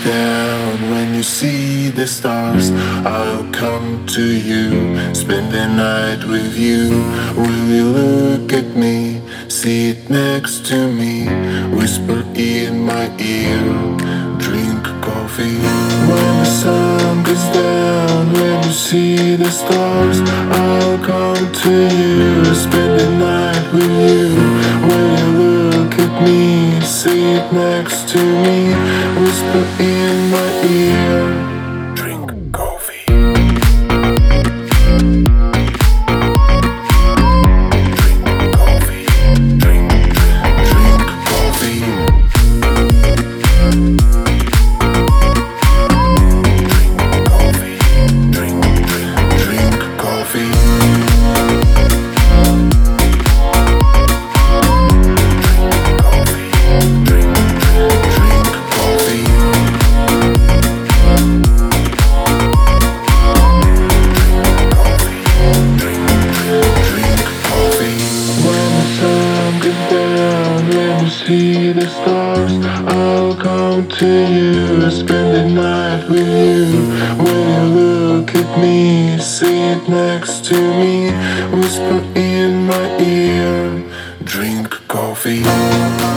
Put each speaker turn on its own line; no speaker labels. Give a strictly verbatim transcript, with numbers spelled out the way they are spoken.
down when you see the stars. I'll come to you, spend the night with you. Will you look at me, see it next to me, whisper in my ear, drink coffee. When the sun goes down, when you see the stars, I'll come to you, spend the night with you. Will you look at me, see it next to me, whisper in my ear, drink coffee. Drink coffee, drink, drink coffee. Drink coffee, drink, drink coffee. See the stars, I'll come to you, spend the night with you. When you look at me, see it next to me, whisper in my ear, drink coffee.